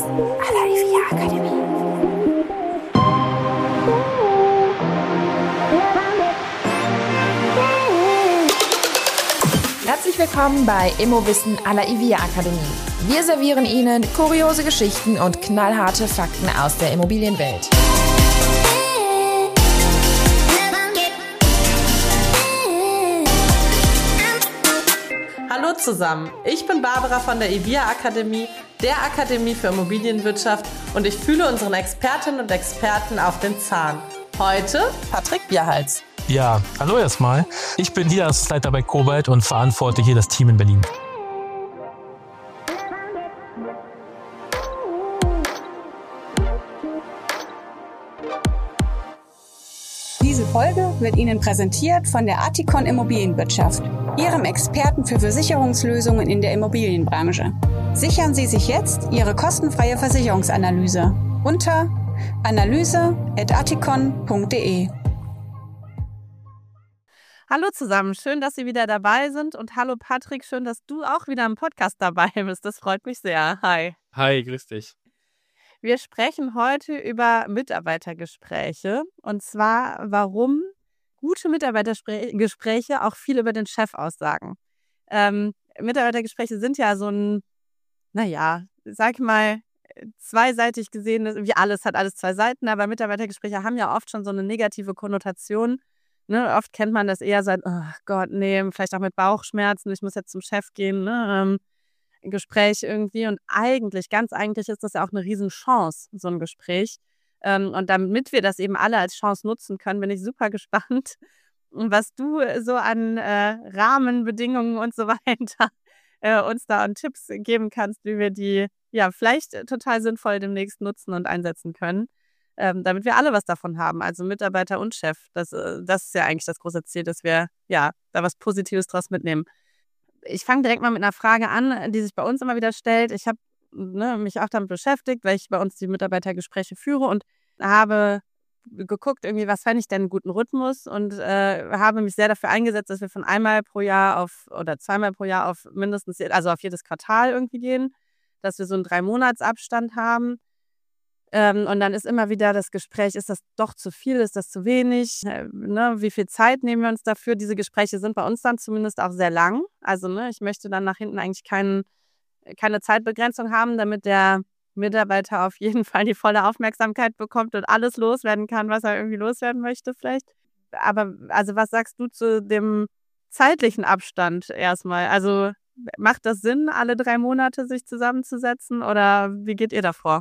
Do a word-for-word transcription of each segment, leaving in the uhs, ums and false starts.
à la I V I A Akademie. Herzlich willkommen bei Immowissen à la I V I A Akademie. Wir servieren Ihnen kuriose Geschichten und knallharte Fakten aus der Immobilienwelt. Hallo zusammen, ich bin Barbara von der I V I A Akademie, der Akademie für Immobilienwirtschaft, und ich fühle unseren Expertinnen und Experten auf den Zahn. Heute Patrick Bierhals. Ja, hallo erstmal. Ich bin hier als Leiter bei Kobalt und verantworte hier das Team in Berlin. Diese Folge wird Ihnen präsentiert von der Articon Immobilienwirtschaft, Ihrem Experten für Versicherungslösungen in der Immobilienbranche. Sichern Sie sich jetzt Ihre kostenfreie Versicherungsanalyse unter analyse punkt articon punkt de. Hallo zusammen, schön, dass Sie wieder dabei sind, und hallo Patrick, schön, dass du auch wieder im Podcast dabei bist. Das freut mich sehr. Hi. Hi, grüß dich. Wir sprechen heute über Mitarbeitergespräche, und zwar, warum gute Mitarbeitergespräche auch viel über den Chef aussagen. Ähm, Mitarbeitergespräche sind ja so ein, naja, sag ich mal, zweiseitig gesehen, wie alles hat alles zwei Seiten, aber Mitarbeitergespräche haben ja oft schon so eine negative Konnotation. Ne? Oft kennt man das eher seit, oh Gott, nee, vielleicht auch mit Bauchschmerzen, ich muss jetzt zum Chef gehen, ne? Ähm, Gespräch irgendwie. Und eigentlich, ganz eigentlich ist das ja auch eine Riesenchance, so ein Gespräch. Ähm, und damit wir das eben alle als Chance nutzen können, bin ich super gespannt, was du so an äh, Rahmenbedingungen und so weiter äh, uns da an Tipps geben kannst, wie wir die ja vielleicht total sinnvoll demnächst nutzen und einsetzen können, ähm, damit wir alle was davon haben, also Mitarbeiter und Chef. Das, äh, das ist ja eigentlich das große Ziel, dass wir ja da was Positives draus mitnehmen. Ich fange direkt mal mit einer Frage an, die sich bei uns immer wieder stellt. Ich habe ne, mich auch damit beschäftigt, weil ich bei uns die Mitarbeitergespräche führe, und habe geguckt, irgendwie, was fände ich denn einen guten Rhythmus, und äh, habe mich sehr dafür eingesetzt, dass wir von einmal pro Jahr auf oder zweimal pro Jahr auf mindestens, also auf jedes Quartal irgendwie gehen, dass wir so einen Drei-Monats-Abstand haben. Ähm, und dann ist immer wieder das Gespräch, ist das doch zu viel, ist das zu wenig, äh, ne? Wie viel Zeit nehmen wir uns dafür? Diese Gespräche sind bei uns dann zumindest auch sehr lang. Also ne, ich möchte dann nach hinten eigentlich kein, keine Zeitbegrenzung haben, damit der Mitarbeiter auf jeden Fall die volle Aufmerksamkeit bekommt und alles loswerden kann, was er irgendwie loswerden möchte vielleicht. Aber also was sagst du zu dem zeitlichen Abstand erstmal? Also macht das Sinn, alle drei Monate sich zusammenzusetzen, oder wie geht ihr da vor?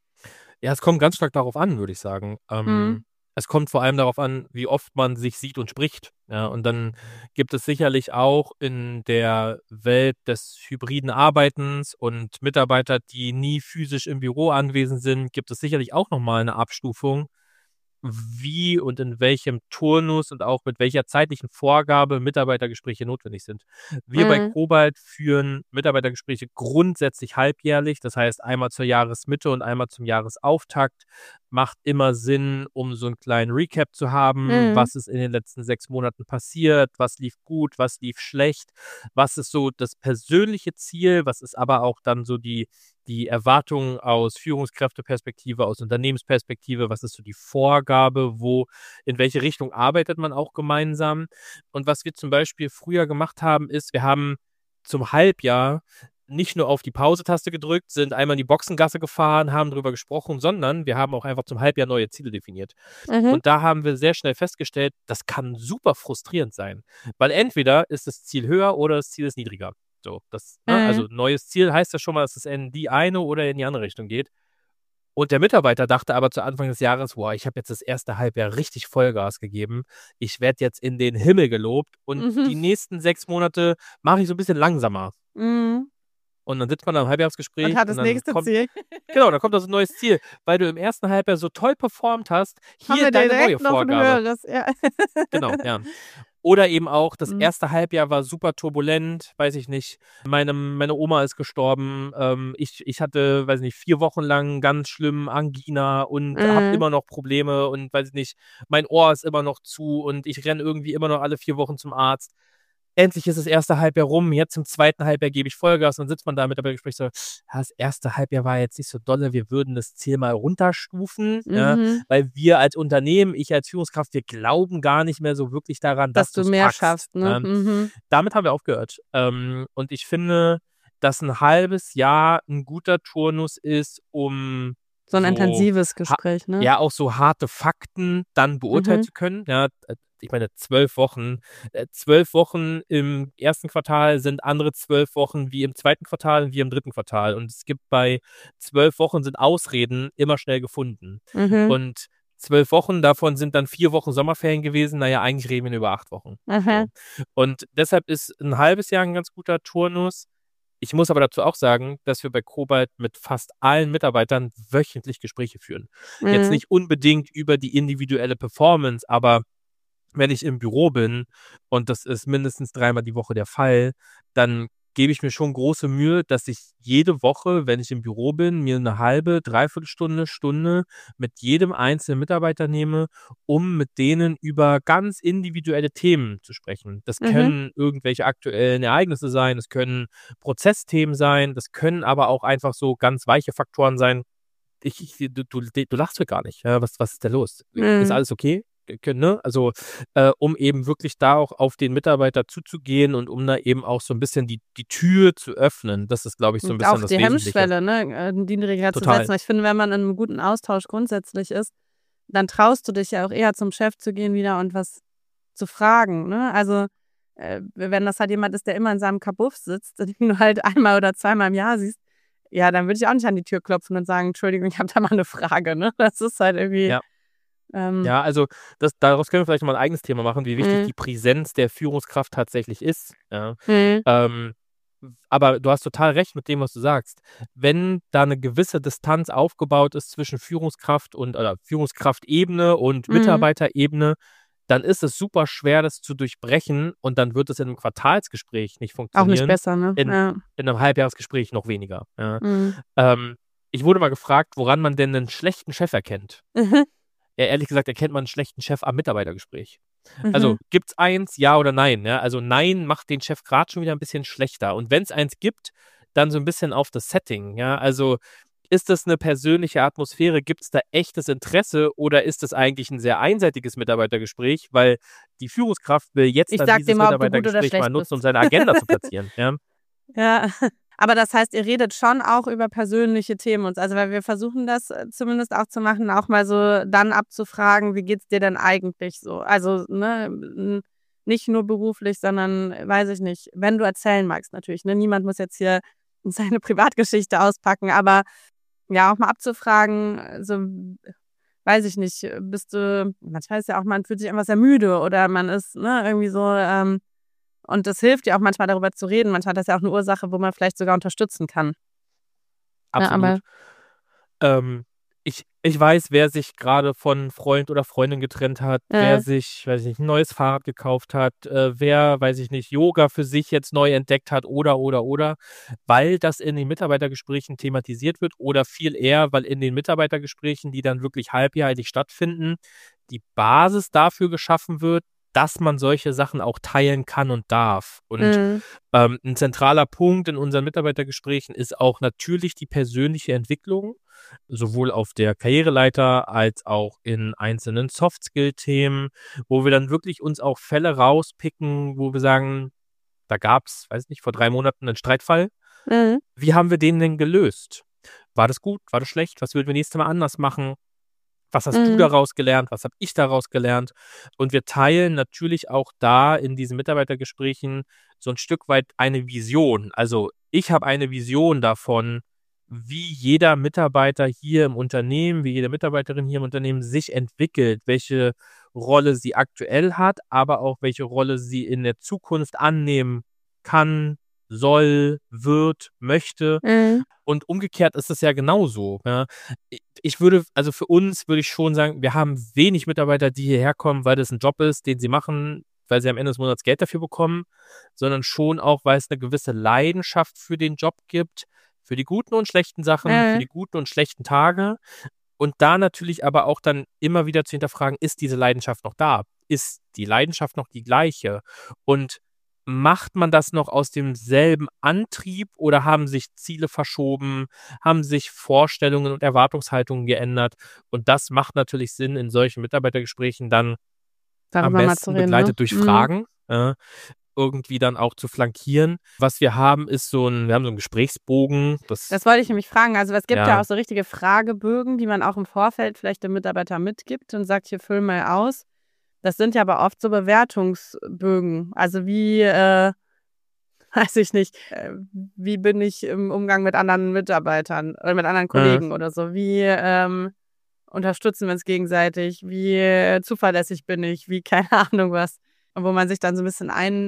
Ja, es kommt ganz stark darauf an, würde ich sagen. Ähm, Mhm. Es kommt vor allem darauf an, wie oft man sich sieht und spricht. Ja, und dann gibt es sicherlich auch in der Welt des hybriden Arbeitens und Mitarbeiter, die nie physisch im Büro anwesend sind, gibt es sicherlich auch nochmal eine Abstufung, wie und in welchem Turnus und auch mit welcher zeitlichen Vorgabe Mitarbeitergespräche notwendig sind. Wir bei Mhm. Kobalt führen Mitarbeitergespräche grundsätzlich halbjährlich, das heißt einmal zur Jahresmitte und einmal zum Jahresauftakt. Macht immer Sinn, um so einen kleinen Recap zu haben, Mhm. was ist in den letzten sechs Monaten passiert, was lief gut, was lief schlecht, was ist so das persönliche Ziel, was ist aber auch dann so die die Erwartungen aus Führungskräfteperspektive, aus Unternehmensperspektive, was ist so die Vorgabe, wo, in welche Richtung arbeitet man auch gemeinsam. Und was wir zum Beispiel früher gemacht haben, ist, wir haben zum Halbjahr nicht nur auf die Pause-Taste gedrückt, sind einmal in die Boxengasse gefahren, haben drüber gesprochen, sondern wir haben auch einfach zum Halbjahr neue Ziele definiert. Mhm. Und da haben wir sehr schnell festgestellt, das kann super frustrierend sein, weil entweder ist das Ziel höher oder das Ziel ist niedriger. So, das, ne? Mhm. Also neues Ziel heißt ja schon mal, dass es in die eine oder in die andere Richtung geht. Und der Mitarbeiter dachte aber zu Anfang des Jahres, wow, ich habe jetzt das erste Halbjahr richtig Vollgas gegeben. Ich werde jetzt in den Himmel gelobt, und Mhm. die nächsten sechs Monate mache ich so ein bisschen langsamer. Mhm. Und dann sitzt man am Halbjahresgespräch Und hat und das dann nächste kommt, Ziel. genau, dann kommt das ein neues Ziel, weil du im ersten Halbjahr so toll performt hast. Haben Hier wir deine neue direkt noch ein Vorgabe. höheres, ja. Genau, ja. Oder eben auch, das Mhm. erste Halbjahr war super turbulent, weiß ich nicht. Meine, meine Oma ist gestorben. Ähm, ich, ich hatte, weiß ich nicht, vier Wochen lang ganz schlimm Angina und habe Mhm. immer noch Probleme und weiß ich nicht, mein Ohr ist immer noch zu und ich renne irgendwie immer noch alle vier Wochen zum Arzt. endlich ist das erste Halbjahr rum, jetzt im zweiten Halbjahr gebe ich Vollgas und dann sitzt man da mit dabei Gespräch so, ja, das erste Halbjahr war jetzt nicht so dolle, wir würden das Ziel mal runterstufen, Mhm. ja, weil wir als Unternehmen, ich als Führungskraft, wir glauben gar nicht mehr so wirklich daran, Dass dass, du du's mehr packst. schaffst, ne? Ähm, Mhm. damit haben wir aufgehört. Ähm, und ich finde, dass ein halbes Jahr ein guter Turnus ist, um So ein so intensives ha Gespräch, ne? ja auch so harte Fakten dann beurteilen Mhm. zu können. Ja, äh, ich meine, zwölf Wochen. Äh, zwölf Wochen im ersten Quartal sind andere zwölf Wochen wie im zweiten Quartal und wie im dritten Quartal. Und es gibt bei zwölf Wochen sind Ausreden immer schnell gefunden. Mhm. Und zwölf Wochen, davon sind dann vier Wochen Sommerferien gewesen. Naja, eigentlich reden wir über acht Wochen. Mhm. So. Und deshalb ist ein halbes Jahr ein ganz guter Turnus. Ich muss aber dazu auch sagen, dass wir bei Cobalt mit fast allen Mitarbeitern wöchentlich Gespräche führen. Jetzt Mhm. nicht unbedingt über die individuelle Performance, aber wenn ich im Büro bin und das ist mindestens dreimal die Woche der Fall, dann gebe ich mir schon große Mühe, dass ich jede Woche, wenn ich im Büro bin, mir eine halbe, dreiviertel Stunde, Stunde mit jedem einzelnen Mitarbeiter nehme, um mit denen über ganz individuelle Themen zu sprechen. Das Mhm. können irgendwelche aktuellen Ereignisse sein, das können Prozessthemen sein, das können aber auch einfach so ganz weiche Faktoren sein. Ich, ich, du, du, du lachst mir gar nicht. Ja, was, was ist da los? Ist Mhm. alles okay? Ge- Ne? Also, äh, um eben wirklich da auch auf den Mitarbeiter zuzugehen und um da eben auch so ein bisschen die, die Tür zu öffnen. Das ist, glaube ich, so ein Und bisschen auch das die Wesentliche. Hemmschwelle, ne, äh, niedriger zu Total. setzen. Ich finde, wenn man in einem guten Austausch grundsätzlich ist, dann traust du dich ja auch eher zum Chef zu gehen wieder und was zu fragen, ne? Also, äh, wenn das halt jemand ist, der immer in seinem Kabuff sitzt, den du halt einmal oder zweimal im Jahr siehst, ja, dann würde ich auch nicht an die Tür klopfen und sagen: „Entschuldigung, ich habe da mal eine Frage", ne? Das ist halt irgendwie, Ja. ähm Ja, also das, daraus können wir vielleicht mal ein eigenes Thema machen, wie wichtig Mhm. die Präsenz der Führungskraft tatsächlich ist. Ja. Mhm. Ähm, aber du hast total recht mit dem, was du sagst. Wenn da eine gewisse Distanz aufgebaut ist zwischen Führungskraft und oder Führungskraftebene und Mhm. Mitarbeiterebene, dann ist es super schwer, das zu durchbrechen und dann wird es in einem Quartalsgespräch nicht Auch nicht funktionieren, besser, ne? in, Ja. in einem Halbjahresgespräch noch weniger. Ja. Mhm. Ähm, ich wurde mal gefragt, woran man denn einen schlechten Chef erkennt. Mhm. Ja, ehrlich gesagt erkennt man einen schlechten Chef am Mitarbeitergespräch. Mhm. Also, gibt's eins, ja oder nein? Ja? Also, nein macht den Chef gerade schon wieder ein bisschen schlechter. Und wenn es eins gibt, dann so ein bisschen auf das Setting. Ja? Also, ist das eine persönliche Atmosphäre? Gibt es da echtes Interesse oder ist das eigentlich ein sehr einseitiges Mitarbeitergespräch, weil die Führungskraft will jetzt Ich dann sag dieses dir mal, ob du gut oder Mitarbeitergespräch mal schlecht nutzen, um bist. seine Agenda zu platzieren. Ja? Ja, aber das heißt, ihr redet schon auch über persönliche Themen und so. Also, weil wir versuchen das, äh, zumindest auch zu machen, auch mal so dann abzufragen: „Wie geht's dir denn eigentlich so?" Also, ne, n nicht nur beruflich, sondern, äh, weiß ich nicht, wenn du erzählen magst natürlich, ne? Niemand muss jetzt hier seine Privatgeschichte auspacken, aber ja, auch mal abzufragen, äh, so, weiß ich nicht, äh, bist du manchmal ist ja auch man fühlt sich einfach sehr müde oder man ist, ne, irgendwie so, ähm und das hilft ja auch manchmal, darüber zu reden. Manchmal hat das ja auch eine Ursache, wo man vielleicht sogar unterstützen kann. Ja, aber Absolut. Ähm, ich, ich weiß, wer sich gerade von Freund oder Freundin getrennt hat, wer äh, sich, weiß ich nicht, ein neues Fahrrad gekauft hat, äh, wer, weiß ich nicht, Yoga für sich jetzt neu entdeckt hat oder, oder, oder, weil das in den Mitarbeitergesprächen thematisiert wird oder viel eher, weil in den Mitarbeitergesprächen, die dann wirklich halbjährlich stattfinden, die Basis dafür geschaffen wird, dass man solche Sachen auch teilen kann und darf. Und mhm, ähm, ein zentraler Punkt in unseren Mitarbeitergesprächen ist auch natürlich die persönliche Entwicklung, sowohl auf der Karriereleiter als auch in einzelnen Soft-Skill-Themen, wo wir dann wirklich uns auch Fälle rauspicken, wo wir sagen, da gab's, weiß nicht, vor drei Monaten einen Streitfall. mhm, Wie haben wir den denn gelöst? War das gut? War das schlecht? Was würden wir nächstes Mal anders machen? Was hast du mhm, daraus gelernt? Was habe ich daraus gelernt? Und wir teilen natürlich auch da in diesen Mitarbeitergesprächen so ein Stück weit eine Vision. Also ich habe eine Vision davon, wie jeder Mitarbeiter hier im Unternehmen, wie jede Mitarbeiterin hier im Unternehmen sich entwickelt, welche Rolle sie aktuell hat, aber auch welche Rolle sie in der Zukunft annehmen kann, soll, wird, möchte. mhm, Und umgekehrt ist es ja genauso. Ja. I- Ich würde, also für uns würde ich schon sagen, wir haben wenig Mitarbeiter, die hierher kommen, weil das ein Job ist, den sie machen, weil sie am Ende des Monats Geld dafür bekommen, sondern schon auch, weil es eine gewisse Leidenschaft für den Job gibt, für die guten und schlechten Sachen, für mhm, die guten und schlechten Tage. Und da natürlich aber auch dann immer wieder zu hinterfragen, ist diese Leidenschaft noch da? Ist die Leidenschaft noch die gleiche? Und macht man das noch aus demselben Antrieb oder haben sich Ziele verschoben, haben sich Vorstellungen und Erwartungshaltungen geändert? Und das macht natürlich Sinn, in solchen Mitarbeitergesprächen dann Darüber am mal besten zu reden, begleitet ne? durch Mhm. Fragen, äh, irgendwie dann auch zu flankieren. Was wir haben, ist so ein, wir haben so einen Gesprächsbogen. Das, Das wollte ich nämlich fragen. Also es gibt ja. Ja. auch so richtige Fragebögen, die man auch im Vorfeld vielleicht dem Mitarbeiter mitgibt und sagt, hier füll mal aus. Das sind ja aber oft so Bewertungsbögen. Also wie, äh, weiß ich nicht, äh, wie bin ich im Umgang mit anderen Mitarbeitern oder mit anderen Kollegen oder so? Wie ähm, unterstützen wir uns gegenseitig? Wie äh, zuverlässig bin ich? Wie keine Ahnung was. Und wo man sich dann so ein bisschen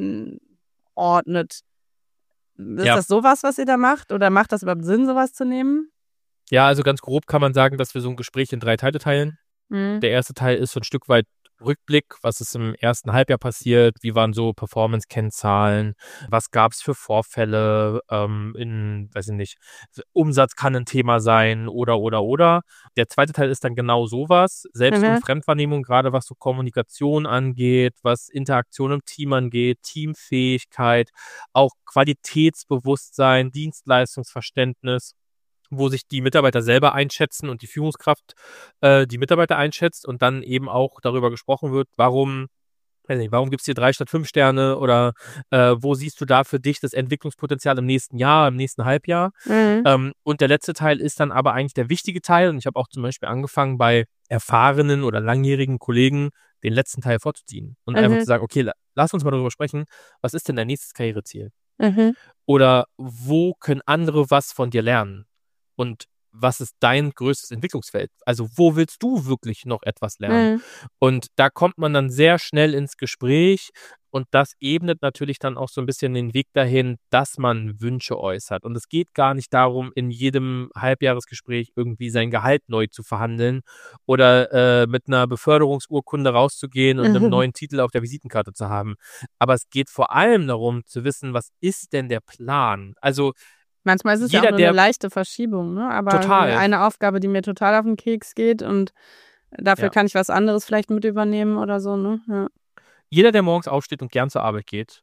einordnet. Ist Ja. das sowas, was ihr da macht? Oder macht das überhaupt Sinn, sowas zu nehmen? Ja, also ganz grob kann man sagen, dass wir so ein Gespräch in drei Teile teilen. Mhm. Der erste Teil ist so ein Stück weit Rückblick, was ist im ersten Halbjahr passiert, wie waren so Performance-Kennzahlen, was gab es für Vorfälle, ähm, in, weiß ich nicht, Umsatz kann ein Thema sein oder, oder, oder. Der zweite Teil ist dann genau sowas, Selbst- Mhm. und Fremdwahrnehmung, gerade was so Kommunikation angeht, was Interaktion im Team angeht, Teamfähigkeit, auch Qualitätsbewusstsein, Dienstleistungsverständnis, wo sich die Mitarbeiter selber einschätzen und die Führungskraft äh, die Mitarbeiter einschätzt und dann eben auch darüber gesprochen wird, warum, weiß nicht, warum gibt es hier drei statt fünf Sterne oder äh, wo siehst du da für dich das Entwicklungspotenzial im nächsten Jahr, im nächsten Halbjahr? Mhm. Ähm, und der letzte Teil ist dann aber eigentlich der wichtige Teil und ich habe auch zum Beispiel angefangen, bei erfahrenen oder langjährigen Kollegen den letzten Teil vorzuziehen und Mhm. einfach zu sagen, okay, la- lass uns mal darüber sprechen, was ist denn dein nächstes Karriereziel? Mhm. Oder wo können andere was von dir lernen? Und was ist dein größtes Entwicklungsfeld? Also wo willst du wirklich noch etwas lernen? Mhm. Und da kommt man dann sehr schnell ins Gespräch und das ebnet natürlich dann auch so ein bisschen den Weg dahin, dass man Wünsche äußert. Und es geht gar nicht darum, in jedem Halbjahresgespräch irgendwie sein Gehalt neu zu verhandeln oder äh, mit einer Beförderungsurkunde rauszugehen und einen Mhm. neuen Titel auf der Visitenkarte zu haben. Aber es geht vor allem darum zu wissen, was ist denn der Plan? Also Manchmal ist es ja Jeder, auch nur der- eine leichte Verschiebung, ne? Aber Total. eine Aufgabe, die mir total auf den Keks geht und dafür Ja. kann ich was anderes vielleicht mit übernehmen oder so, ne? Ja. jeder, der morgens aufsteht und gern zur Arbeit geht,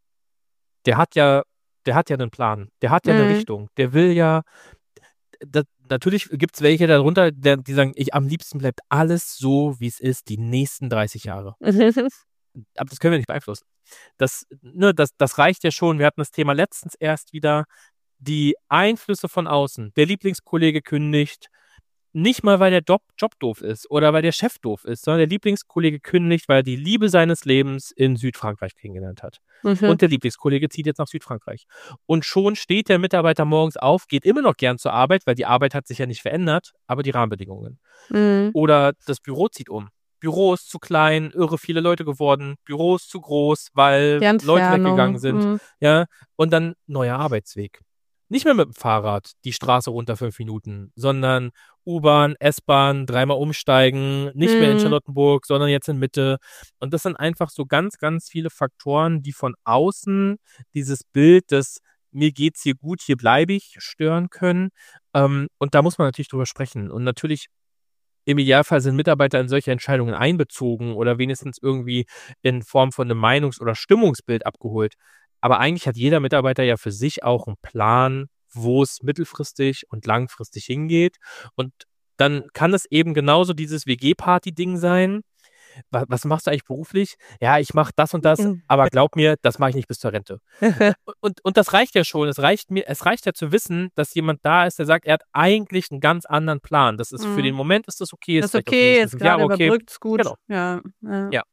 der hat ja, der hat ja einen Plan, der hat ja eine Mhm. Richtung, der will ja, das, natürlich gibt es welche darunter, der, die sagen, ich am liebsten bleibt alles so, wie es ist, die nächsten dreißig Jahre. Aber das können wir nicht beeinflussen. Das, ne, das, das reicht ja schon. Wir hatten das Thema letztens erst wieder. Die Einflüsse von außen. Der Lieblingskollege kündigt. Nicht mal, weil der Job, Job doof ist oder weil der Chef doof ist, sondern der Lieblingskollege kündigt, weil er die Liebe seines Lebens in Südfrankreich kennengelernt hat. Mhm. Und der Lieblingskollege zieht jetzt nach Südfrankreich. Und schon steht der Mitarbeiter morgens auf, geht immer noch gern zur Arbeit, weil die Arbeit hat sich ja nicht verändert, aber die Rahmenbedingungen. Mhm. Oder das Büro zieht um. Büro ist zu klein, irre viele Leute geworden, Büro ist zu groß, weil Die Leute Entfernung. weggegangen sind. Mhm. Ja, und dann neuer Arbeitsweg. Nicht mehr mit dem Fahrrad die Straße runter fünf Minuten, sondern U-Bahn, S-Bahn, dreimal umsteigen, nicht mehr in Mhm. Charlottenburg, sondern jetzt in Mitte. Und das sind einfach so ganz, ganz viele Faktoren, die von außen dieses Bild des mir geht's hier gut, hier bleibe ich, stören können. Ähm, und da muss man natürlich drüber sprechen. Und natürlich im Idealfall sind Mitarbeiter in solche Entscheidungen einbezogen oder wenigstens irgendwie in Form von einem Meinungs- oder Stimmungsbild abgeholt. Aber eigentlich hat jeder Mitarbeiter ja für sich auch einen Plan, wo es mittelfristig und langfristig hingeht. Und dann kann es eben genauso dieses W G-Party-Ding sein. Was, was machst du eigentlich beruflich? Ja, ich mache das und das, Mhm. aber glaub mir, das mache ich nicht bis zur Rente. Und, und das reicht ja schon. Es reicht mir, es reicht ja zu wissen, dass jemand da ist, der sagt, er hat eigentlich einen ganz anderen Plan. Das ist Mhm. für den Moment ist das okay. Das ist vielleicht auch die okay, nächsten ist fünf gerade Jahre okay. überbrückt, ist gut. Genau. Ja, ja. Ja.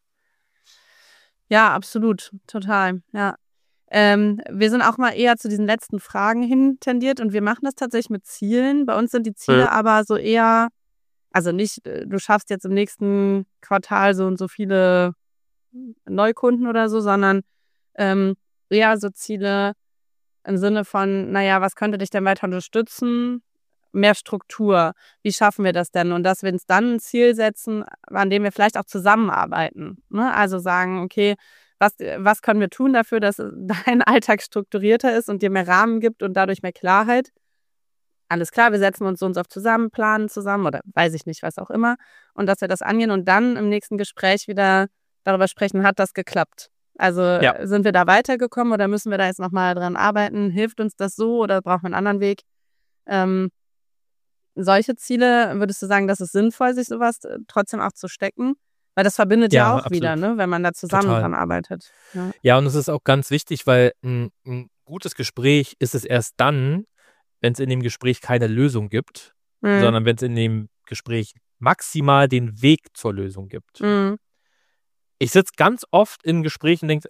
Ja, absolut. Total. Ja. Ähm, wir sind auch mal eher zu diesen letzten Fragen hin tendiert und wir machen das tatsächlich mit Zielen. Bei uns sind die Ziele Mhm. aber so eher, also nicht, äh, du schaffst jetzt im nächsten Quartal so und so viele Neukunden oder so, sondern ähm, eher so Ziele im Sinne von, naja, was könnte dich denn weiter unterstützen? Mehr Struktur. Wie schaffen wir das denn? Und dass wir uns dann ein Ziel setzen, an dem wir vielleicht auch zusammenarbeiten. Ne? Also sagen, okay, was, was können wir tun dafür, dass dein Alltag strukturierter ist und dir mehr Rahmen gibt und dadurch mehr Klarheit? Alles klar, wir setzen uns so und so auf zusammen, planen zusammen oder weiß ich nicht, was auch immer. Und dass wir das angehen und dann im nächsten Gespräch wieder darüber sprechen, hat das geklappt? Also Ja. sind wir da weitergekommen oder müssen wir da jetzt nochmal dran arbeiten? Hilft uns das so oder brauchen wir einen anderen Weg? Ähm, solche Ziele, würdest du sagen, dass es sinnvoll, sich sowas äh, trotzdem auch zu stecken? Weil das verbindet ja, Ja, auch absolut. wieder, ne, wenn man da zusammen Total. dran arbeitet. Ja. Ja, und es ist auch ganz wichtig, weil ein, ein gutes Gespräch ist es erst dann, wenn es in dem Gespräch keine Lösung gibt, Mhm. sondern wenn es in dem Gespräch maximal den Weg zur Lösung gibt. Mhm. Ich sitze ganz oft in Gesprächen und denke,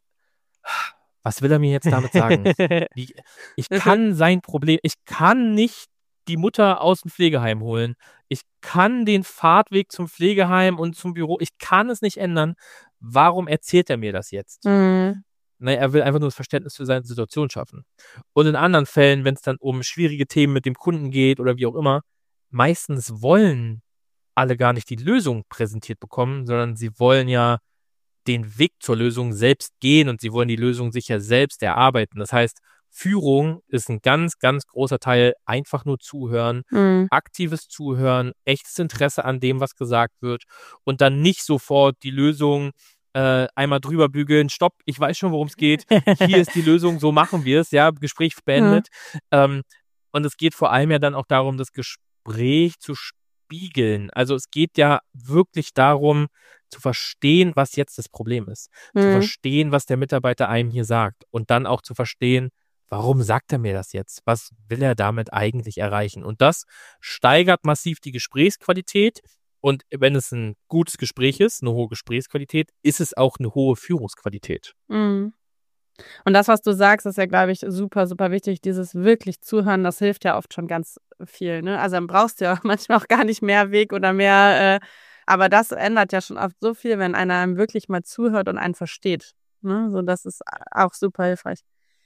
was will er mir jetzt damit sagen? Wie, ich kann sein Problem, ich kann nicht die Mutter aus dem Pflegeheim holen. Ich kann den Fahrtweg zum Pflegeheim und zum Büro, ich kann es nicht ändern. Warum erzählt er mir das jetzt? Mhm. Naja, er will einfach nur das Verständnis für seine Situation schaffen. Und in anderen Fällen, wenn es dann um schwierige Themen mit dem Kunden geht oder wie auch immer, meistens wollen alle gar nicht die Lösung präsentiert bekommen, sondern sie wollen ja den Weg zur Lösung selbst gehen und sie wollen die Lösung sich ja selbst erarbeiten. Das heißt, Führung ist ein ganz, ganz großer Teil, einfach nur zuhören, Mhm. aktives Zuhören, echtes Interesse an dem, was gesagt wird und dann nicht sofort die Lösung äh, einmal drüber bügeln, stopp, ich weiß schon, worum es geht, hier ist die Lösung, so machen wir es, ja, Gespräch beendet. Ähm, und es geht vor allem ja dann auch darum, das Gespräch zu spiegeln. Also es geht ja wirklich darum, zu verstehen, was jetzt das Problem ist. Zu Mhm. verstehen, was der Mitarbeiter einem hier sagt. Und dann auch zu verstehen, warum sagt er mir das jetzt? Was will er damit eigentlich erreichen? Und das steigert massiv die Gesprächsqualität. Und wenn es ein gutes Gespräch ist, eine hohe Gesprächsqualität, ist es auch eine hohe Führungsqualität. Mhm. Und das, was du sagst, ist ja, glaube ich, super, super wichtig. Dieses wirklich Zuhören, das hilft ja oft schon ganz viel. Ne? Also dann brauchst du ja manchmal auch gar nicht mehr Weg oder mehr. Äh, aber das ändert ja schon oft so viel, wenn einer einem wirklich mal zuhört und einen versteht. Ne? So, das ist auch super hilfreich.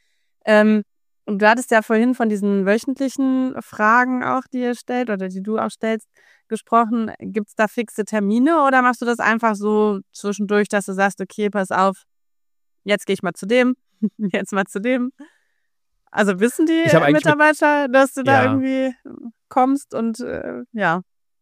Ähm, und du hattest ja vorhin von diesen wöchentlichen Fragen auch, die ihr stellt oder die du auch stellst, gesprochen. Gibt es da fixe Termine oder machst du das einfach so zwischendurch, dass du sagst, okay, pass auf, jetzt gehe ich mal zu dem, jetzt mal zu dem. Also wissen die Ich habe äh, eigentlich mit- Mitarbeiter, dass du da Ja. irgendwie kommst und äh, ja.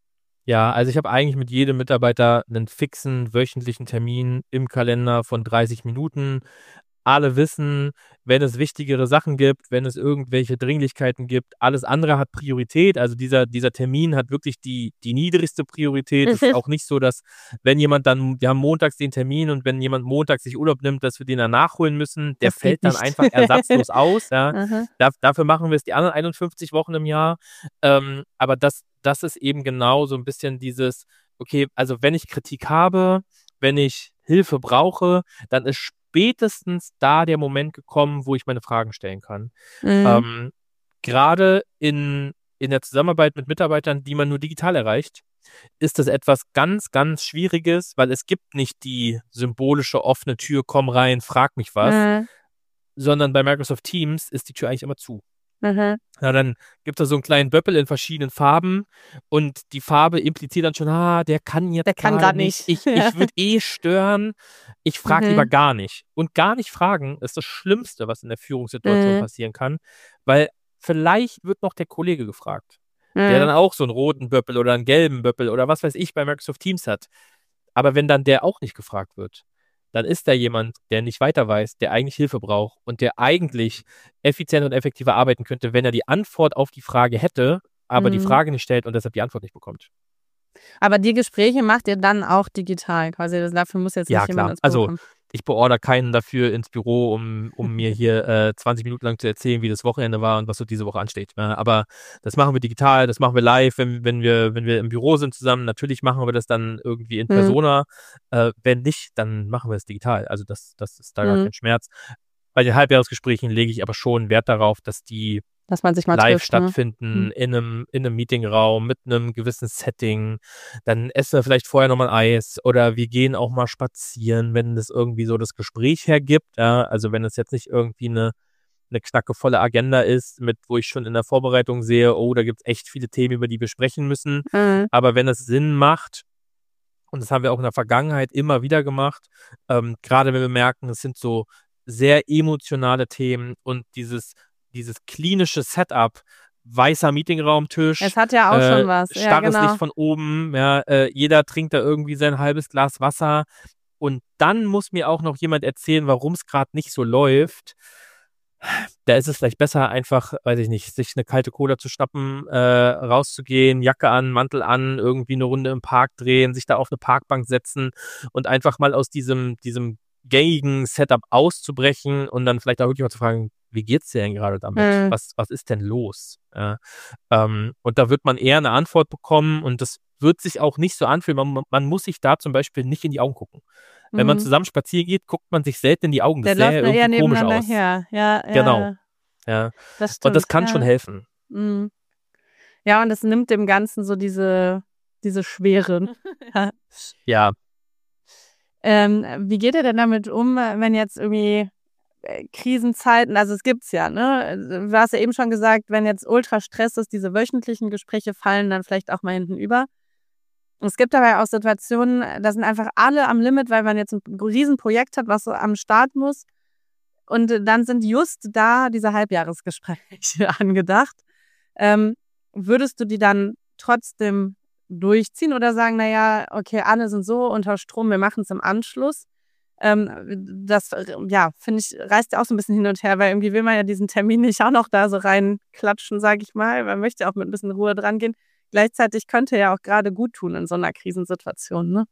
Ja, also ich habe eigentlich mit jedem Mitarbeiter einen fixen wöchentlichen Termin im Kalender von dreißig Minuten. Alle wissen, wenn es wichtigere Sachen gibt, wenn es irgendwelche Dringlichkeiten gibt, alles andere hat Priorität. Also dieser, dieser Termin hat wirklich die, die niedrigste Priorität. Es ist auch nicht so, dass wenn jemand dann, wir haben montags den Termin und wenn jemand montags sich Urlaub nimmt, dass wir den dann nachholen müssen, der Das geht fällt dann nicht. einfach ersatzlos aus. Ja. Aha. Da, dafür machen wir es die anderen einundfünfzig Wochen im Jahr. Ähm, aber das, das ist eben genau so ein bisschen dieses, okay, also wenn ich Kritik habe, wenn ich Hilfe brauche, dann ist spätestens da der Moment gekommen, wo ich meine Fragen stellen kann. Mhm. Ähm, gerade in, in der Zusammenarbeit mit Mitarbeitern, die man nur digital erreicht, ist das etwas ganz, ganz Schwieriges, weil es gibt nicht die symbolische offene Tür, komm rein, frag mich was, Mhm. sondern bei Microsoft Teams ist die Tür eigentlich immer zu. Mhm. Ja, dann gibt es so einen kleinen Böppel in verschiedenen Farben und die Farbe impliziert dann schon, ah, der kann jetzt Der kann gerade grad nicht. Ich, ich würde eh stören. Ich frage Mhm. lieber gar nicht. Und gar nicht fragen ist das Schlimmste, was in der Führungssituation Mhm. passieren kann, weil vielleicht wird noch der Kollege gefragt, der dann Mhm. auch so einen roten Böppel oder einen gelben Böppel oder was weiß ich bei Microsoft Teams hat. Aber wenn dann der auch nicht gefragt wird, dann ist da jemand, der nicht weiter weiß, der eigentlich Hilfe braucht und der eigentlich effizient und effektiver arbeiten könnte, wenn er die Antwort auf die Frage hätte, aber die Mhm. Frage nicht stellt und deshalb die Antwort nicht bekommt. Aber die Gespräche macht ihr dann auch digital quasi. Das, dafür muss jetzt Ja, nicht jemand klar. ins Büro Also kommen. ich beordere keinen dafür ins Büro, um, um mir hier äh, zwanzig Minuten lang zu erzählen, wie das Wochenende war und was so diese Woche ansteht. Ja, aber das machen wir digital, das machen wir live, wenn, wenn, wir, wenn wir im Büro sind zusammen. Natürlich machen wir das dann irgendwie in Mhm. Persona. Äh, wenn nicht, dann machen wir es digital. Also das, das ist da gar Mhm. kein Schmerz. Bei den Halbjahresgesprächen lege ich aber schon Wert darauf, dass die Dass man sich mal live trifft. Ne? stattfinden, Mhm. in einem, in einem Meetingraum mit einem gewissen Setting. Dann essen wir vielleicht vorher nochmal ein Eis oder wir gehen auch mal spazieren, wenn das irgendwie so das Gespräch hergibt. Ja, also wenn es jetzt nicht irgendwie eine, eine knackevolle Agenda ist, mit wo ich schon in der Vorbereitung sehe, oh, da gibt es echt viele Themen, über die wir sprechen müssen. Mhm. Aber wenn es Sinn macht, und das haben wir auch in der Vergangenheit immer wieder gemacht, ähm, gerade wenn wir merken, es sind so sehr emotionale Themen und dieses dieses klinische Setup, weißer Meetingraumtisch, Es hat ja auch schon äh, was. Ja, starres genau. Licht von oben, ja, äh, jeder trinkt da irgendwie sein halbes Glas Wasser. und dann muss mir auch noch jemand erzählen, warum es gerade nicht so läuft. Da ist es vielleicht besser, einfach, weiß ich nicht, sich eine kalte Cola zu schnappen, äh, rauszugehen, Jacke an, Mantel an, irgendwie eine Runde im Park drehen, sich da auf eine Parkbank setzen und einfach mal aus diesem, diesem gängigen Setup auszubrechen und dann vielleicht auch wirklich mal zu fragen, wie geht's dir denn gerade damit? Mhm. Was, was ist denn los? Ja, ähm, und da wird man eher eine Antwort bekommen und das wird sich auch nicht so anfühlen. Man, man muss sich da zum Beispiel nicht in die Augen gucken. Wenn man Mhm. zusammen spazieren geht, guckt man sich selten in die Augen. Das Der sähe läuft eher irgendwie komisch nebeneinander aus. her. Ja, ja, Genau. ja, Ja. das stimmt. Und das kann ja. schon helfen. Mhm. Ja, und es nimmt dem Ganzen so diese, diese Schwere. Ja. Ja. Ähm, wie geht ihr denn damit um, wenn jetzt irgendwie äh, Krisenzeiten, also es gibt's ja, ne? Du hast ja eben schon gesagt, wenn jetzt ultra Stress ist, diese wöchentlichen Gespräche fallen dann vielleicht auch mal hinten über. Und es gibt aber auch Situationen, da sind einfach alle am Limit, weil man jetzt ein Riesenprojekt hat, was so am Start muss. Und dann sind just da diese Halbjahresgespräche angedacht. Ähm, würdest du die dann trotzdem durchziehen oder sagen, naja, okay, alle sind so unter Strom, wir machen es im Anschluss? Ähm, das, ja, finde ich, reißt ja auch so ein bisschen hin und her, weil irgendwie will man ja diesen Termin nicht auch noch da so reinklatschen, sage ich mal. Man möchte ja auch mit ein bisschen Ruhe dran gehen. Gleichzeitig könnte ja auch gerade gut tun in so einer Krisensituation, ne?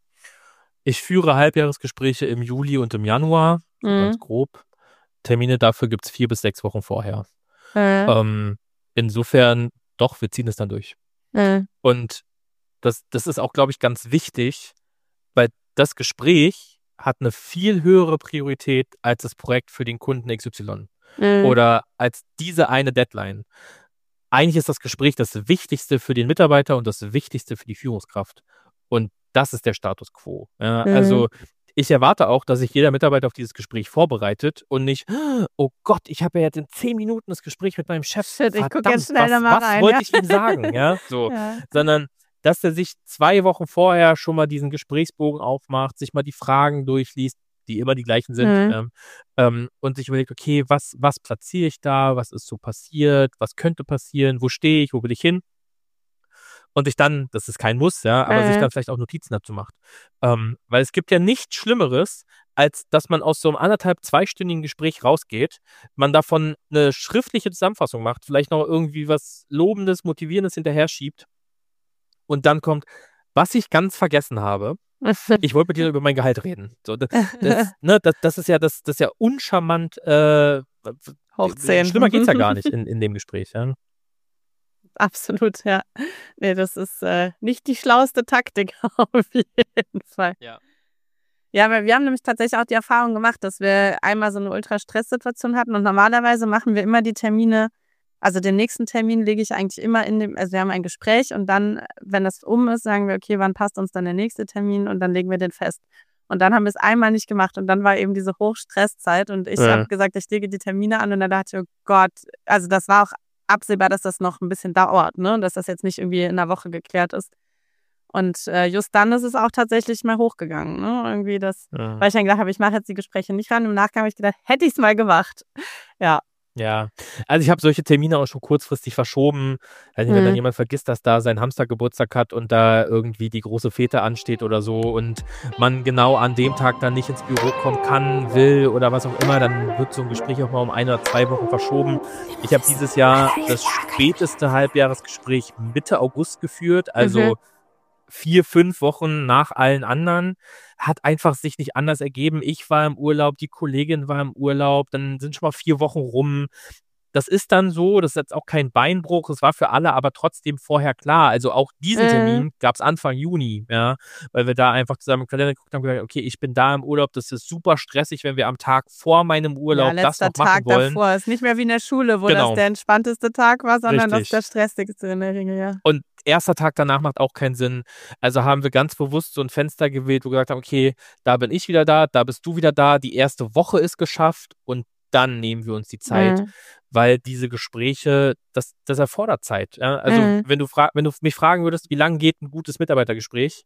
Ich führe Halbjahresgespräche im Juli und im Januar, so Mhm. ganz grob. Termine dafür gibt es vier bis sechs Wochen vorher. Äh, Ähm, insofern, doch, wir ziehen es dann durch. äh, Und das, das ist auch, glaube ich, ganz wichtig, weil das Gespräch hat eine viel höhere Priorität als das Projekt für den Kunden X Y äh. oder als diese eine Deadline. Eigentlich ist das Gespräch das Wichtigste für den Mitarbeiter und das Wichtigste für die Führungskraft. Und das ist der Status quo. Ja, Mhm. also ich erwarte auch, dass sich jeder Mitarbeiter auf dieses Gespräch vorbereitet und nicht, oh Gott, ich habe ja jetzt in zehn Minuten das Gespräch mit meinem Chef. Shit, ich guck Verdammt, jetzt schnell was, da mal was rein, wollte ja. ich ihm sagen? Ja, so. Ja. Sondern, dass er sich zwei Wochen vorher schon mal diesen Gesprächsbogen aufmacht, sich mal die Fragen durchliest, die immer die gleichen sind, Mhm. ähm, ähm, und sich überlegt, okay, was, was platziere ich da, was ist so passiert, was könnte passieren, wo stehe ich, wo will ich hin? Und sich dann, das ist kein Muss, ja, aber sich Mhm. dann vielleicht auch Notizen dazu macht. Ähm, weil es gibt ja nichts Schlimmeres, als dass man aus so einem anderthalb, zweistündigen Gespräch rausgeht, man davon eine schriftliche Zusammenfassung macht, vielleicht noch irgendwie was Lobendes, Motivierendes hinterher schiebt und dann kommt, was ich ganz vergessen habe, ich wollte mit dir über mein Gehalt reden. So, das, das, ne, das, das ist ja das, das ist ja uncharmant. Äh, Hochzehn. Schlimmer geht's ja gar nicht in, in dem Gespräch. Ja. Absolut, ja. Nee, das ist äh, nicht die schlauste Taktik auf jeden Fall. Ja. Ja, weil wir haben nämlich tatsächlich auch die Erfahrung gemacht, dass wir einmal so eine Ultra-Stress-Situation hatten und normalerweise machen wir immer die Termine, also den nächsten Termin lege ich eigentlich immer in dem, also wir haben ein Gespräch und dann, wenn das um ist, sagen wir, okay, wann passt uns dann der nächste Termin und dann legen wir den fest. Und dann haben wir es einmal nicht gemacht und dann war eben diese Hochstresszeit und ich Ja. habe gesagt, ich lege die Termine an und dann dachte ich, oh Gott, also das war auch absehbar, dass das noch ein bisschen dauert, ne, und dass das jetzt nicht irgendwie in einer Woche geklärt ist. Und äh, just dann ist es auch tatsächlich mal hochgegangen, ne, irgendwie das, Ja. weil ich dann gedacht habe, ich mache jetzt die Gespräche nicht ran. Im Nachgang habe ich gedacht, hätte ich es mal gemacht. Ja. Ja, also ich habe solche Termine auch schon kurzfristig verschoben. Also wenn Mhm. dann jemand vergisst, dass da sein Hamster Geburtstag hat und da irgendwie die große Fete ansteht oder so und man genau an dem Tag dann nicht ins Büro kommen kann, will oder was auch immer, dann wird so ein Gespräch auch mal um ein oder zwei Wochen verschoben. Ich habe dieses Jahr das späteste Halbjahresgespräch Mitte August geführt, also Mhm. vier, fünf Wochen nach allen anderen. Hat einfach sich nicht anders ergeben. Ich war im Urlaub, die Kollegin war im Urlaub, dann sind schon mal vier Wochen rum. Das ist dann so, das ist jetzt auch kein Beinbruch, es war für alle aber trotzdem vorher klar. Also auch diesen Mhm. Termin gab es Anfang Juni, ja, weil wir da einfach zusammen im Kalender geguckt haben und gesagt, okay, ich bin da im Urlaub, das ist super stressig, wenn wir am Tag vor meinem Ja, Urlaub das letzter noch machen Tag wollen. davor. Ist nicht mehr wie in der Schule, wo Genau. das der entspannteste Tag war, sondern das Richtig. der stressigste in der Regel, ja. Und erster Tag danach macht auch keinen Sinn. Also haben wir ganz bewusst so ein Fenster gewählt, wo wir gesagt haben, okay, da bin ich wieder da, da bist du wieder da, die erste Woche ist geschafft und dann nehmen wir uns die Zeit, Mhm. weil diese Gespräche, das, das erfordert Zeit. Ja? Also Mhm. wenn du fra- wenn du mich fragen würdest, wie lange geht ein gutes Mitarbeitergespräch?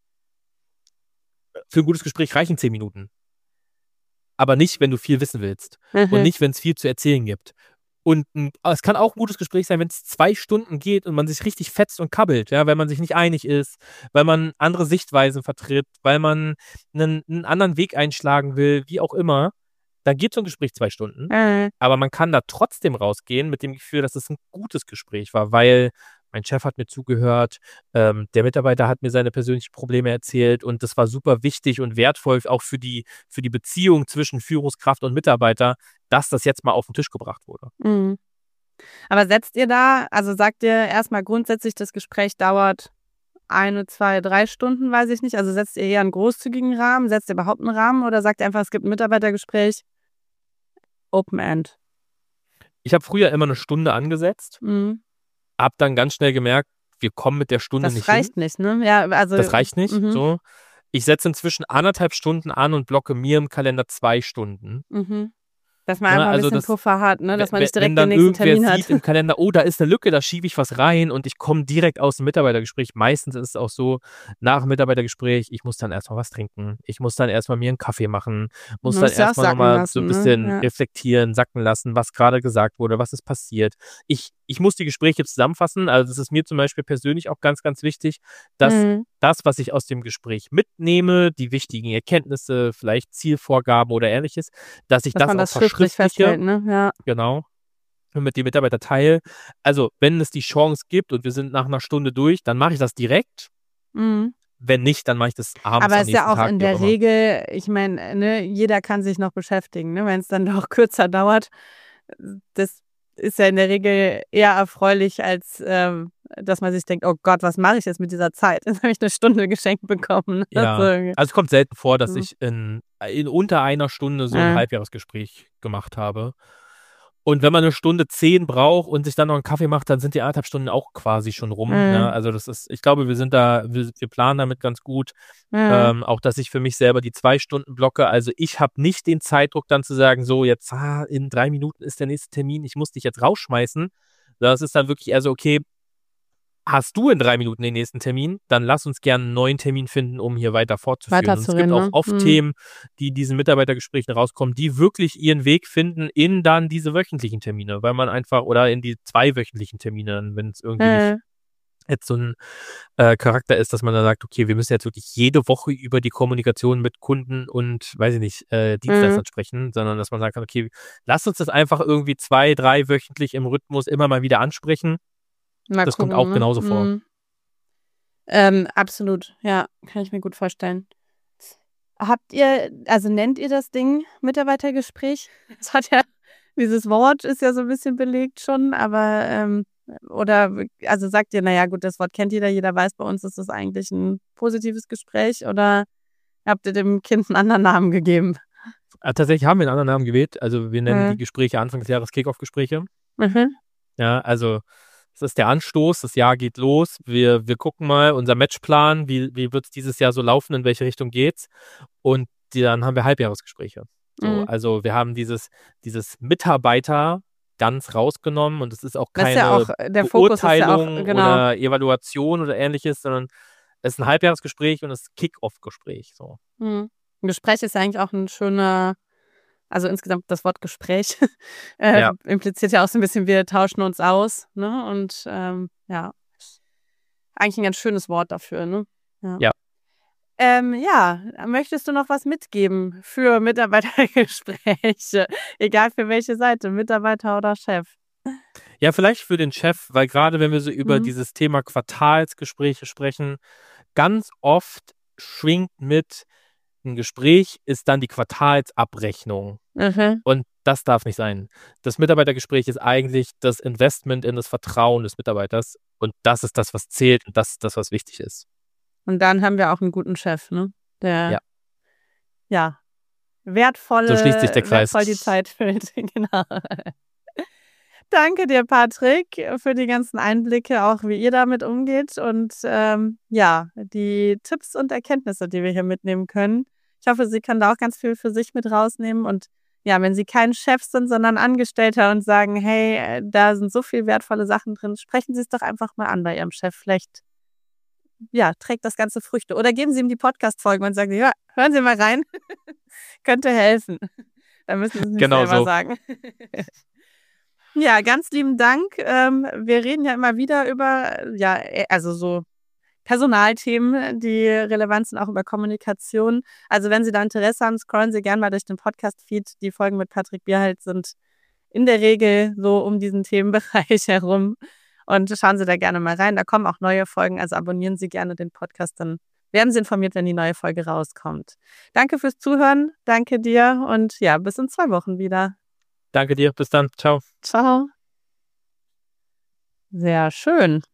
Für ein gutes Gespräch reichen zehn Minuten. Aber nicht, wenn du viel wissen willst. Mhm. Und nicht, wenn es viel zu erzählen gibt. Und ein, es kann auch ein gutes Gespräch sein, wenn es zwei Stunden geht und man sich richtig fetzt und kabbelt, ja, weil man sich nicht einig ist, weil man andere Sichtweisen vertritt, weil man einen, einen anderen Weg einschlagen will, wie auch immer. Dann geht so ein Gespräch zwei Stunden. Mhm. Aber man kann da trotzdem rausgehen mit dem Gefühl, dass es ein gutes Gespräch war, weil mein Chef hat mir zugehört, ähm, der Mitarbeiter hat mir seine persönlichen Probleme erzählt und das war super wichtig und wertvoll auch für die, für die Beziehung zwischen Führungskraft und Mitarbeiter, dass das jetzt mal auf den Tisch gebracht wurde. Mhm. Aber setzt ihr da, also sagt ihr erstmal grundsätzlich, das Gespräch dauert eine, zwei, drei Stunden, weiß ich nicht. Also setzt ihr eher einen großzügigen Rahmen, setzt ihr überhaupt einen Rahmen oder sagt ihr einfach, es gibt ein Mitarbeitergespräch, Open End? Ich habe früher immer eine Stunde angesetzt, Mhm. habe dann ganz schnell gemerkt, wir kommen mit der Stunde Das nicht reicht hin. nicht, ne? Ja, also, Das reicht nicht. Mhm. So. Ich setze inzwischen anderthalb Stunden an und blocke mir im Kalender zwei Stunden. Mhm. Dass man Ne, einfach ein also bisschen das- Puffer hat, ne? Dass man Wenn- nicht direkt wenn dann den nächsten irgendwer Termin hat. sieht im Kalender, oh, da ist eine Lücke, da schiebe ich was rein und ich komme direkt aus dem Mitarbeitergespräch. Meistens ist es auch so, nach dem Mitarbeitergespräch, ich muss dann erstmal was trinken. Ich muss dann erstmal mir einen Kaffee machen, muss Du dann musst ja auch erstmal sacken nochmal so ein lassen, ne? bisschen Ja. reflektieren, sacken lassen, was gerade gesagt wurde, was ist passiert. Ich, ich muss die Gespräche zusammenfassen. Also das ist mir zum Beispiel persönlich auch ganz, ganz wichtig, dass Mhm. das, was ich aus dem Gespräch mitnehme, die wichtigen Erkenntnisse, vielleicht Zielvorgaben oder ähnliches, dass ich Dass das man auch das schriftlich verschriftliche. festhält, ne? Ja. Genau. Und mit den Mitarbeitern teile. Also, wenn es die Chance gibt und wir sind nach einer Stunde durch, dann mache ich das direkt. Mhm. Wenn nicht, dann mache ich das abends Aber am es ist ja nächsten auch Tag, in wie auch der immer. Regel, ich meine, ne, jeder kann sich noch beschäftigen, ne? Wenn es dann doch kürzer dauert, das ist ja in der Regel eher erfreulich, als ähm, dass man sich denkt, oh Gott, was mache ich jetzt mit dieser Zeit? Jetzt habe ich eine Stunde geschenkt bekommen. Ja, Also, also es kommt selten vor, dass Mhm. ich in, in unter einer Stunde so ein Ja. Halbjahresgespräch gemacht habe. Und wenn man eine Stunde zehn braucht und sich dann noch einen Kaffee macht, dann sind die anderthalb Stunden auch quasi schon rum. Mhm. Ne? Also das ist, ich glaube, wir sind da, wir, wir planen damit ganz gut. ja. Ähm, auch, dass ich für mich selber die zwei Stunden blocke. Also ich habe nicht den Zeitdruck dann zu sagen, so jetzt ah, in drei Minuten ist der nächste Termin, ich muss dich jetzt rausschmeißen. Das ist dann wirklich eher so, okay, hast du in drei Minuten den nächsten Termin, dann lass uns gerne einen neuen Termin finden, um hier weiter fortzuführen. Und es gibt Weiterzureden, auch ne? oft Mhm. Themen, die in diesen Mitarbeitergesprächen rauskommen, die wirklich ihren Weg finden in dann diese wöchentlichen Termine, weil man einfach, oder in die zwei wöchentlichen Termine, wenn es irgendwie nicht Ja. jetzt so ein äh, Charakter ist, dass man dann sagt, okay, wir müssen jetzt wirklich jede Woche über die Kommunikation mit Kunden und, weiß ich nicht, äh, Dienstleistern Mhm. sprechen, sondern dass man sagt, okay, lass uns das einfach irgendwie zwei, drei wöchentlich im Rhythmus immer mal wieder ansprechen. Mal Das kommt gucken, auch ne? genauso vor. Mhm. Ähm, absolut, ja, kann ich mir gut vorstellen. Habt ihr, also nennt ihr das Ding Mitarbeitergespräch? Das hat ja, dieses Wort ist ja so ein bisschen belegt schon, aber ähm, oder also sagt ihr, naja gut, das Wort kennt jeder, jeder weiß, bei uns ist das eigentlich ein positives Gespräch, oder habt ihr dem Kind einen anderen Namen gegeben? Äh, tatsächlich haben wir einen anderen Namen gewählt. Also wir nennen Mhm. die Gespräche Anfang des Jahres Kick-Off-Gespräche. Mhm. Ja, also es ist der Anstoß, das Jahr geht los. Wir, wir gucken mal unser Matchplan, wie, wie wird es dieses Jahr so laufen, in welche Richtung geht's. Und die, dann haben wir Halbjahresgespräche. So, Mhm. also wir haben dieses, dieses Mitarbeiter ganz rausgenommen und es ist auch Das ist keine ja auch, der Fokus ist ja auch, Beurteilung genau. oder Evaluation oder ähnliches, sondern es ist ein Halbjahresgespräch und es ist ein Kick-Off-Gespräch. So. Mhm. Ein Gespräch ist ja eigentlich auch ein schöner, also insgesamt das Wort Gespräch äh, Ja. impliziert ja auch so ein bisschen, wir tauschen uns aus, ne? Und ähm, ja, eigentlich ein ganz schönes Wort dafür, ne? Ja. Ja. Ähm, ja, möchtest du noch was mitgeben für Mitarbeitergespräche? Egal für welche Seite, Mitarbeiter oder Chef. Ja, vielleicht für den Chef, weil gerade wenn wir so über Mhm. dieses Thema Quartalsgespräche sprechen, ganz oft schwingt mit, ein Gespräch ist dann die Quartalsabrechnung. Mhm. Und das darf nicht sein. Das Mitarbeitergespräch ist eigentlich das Investment in das Vertrauen des Mitarbeiters. Und das ist das, was zählt und das ist das, was wichtig ist. Und dann haben wir auch einen guten Chef, ne? Der Ja. ja wertvolle, So schließt sich der Kreis. wertvoll die Zeit füllt. Genau. Danke dir, Patrick, für die ganzen Einblicke, auch wie ihr damit umgeht und ähm, ja, die Tipps und Erkenntnisse, die wir hier mitnehmen können. Ich hoffe, Sie können da auch ganz viel für sich mit rausnehmen und ja, wenn Sie kein Chef sind, sondern Angestellter und sagen, hey, äh, da sind so viel wertvolle Sachen drin, sprechen Sie es doch einfach mal an bei Ihrem Chef. Vielleicht ja, trägt das Ganze Früchte. Oder geben Sie ihm die Podcast-Folgen und sagen, ja, hören Sie mal rein, könnte helfen. Dann müssen Sie es nicht Genau selber so. sagen. Ja, ganz lieben Dank. Ähm, wir reden ja immer wieder über, ja, also so Personalthemen, die relevant sind, auch über Kommunikation. Also wenn Sie da Interesse haben, scrollen Sie gerne mal durch den Podcast-Feed. Die Folgen mit Patrick Bierhalt sind in der Regel so um diesen Themenbereich herum. Und schauen Sie da gerne mal rein. Da kommen auch neue Folgen, also abonnieren Sie gerne den Podcast, dann werden Sie informiert, wenn die neue Folge rauskommt. Danke fürs Zuhören, danke dir und ja, bis in zwei Wochen wieder. Danke dir, bis dann, ciao. Ciao. Sehr schön.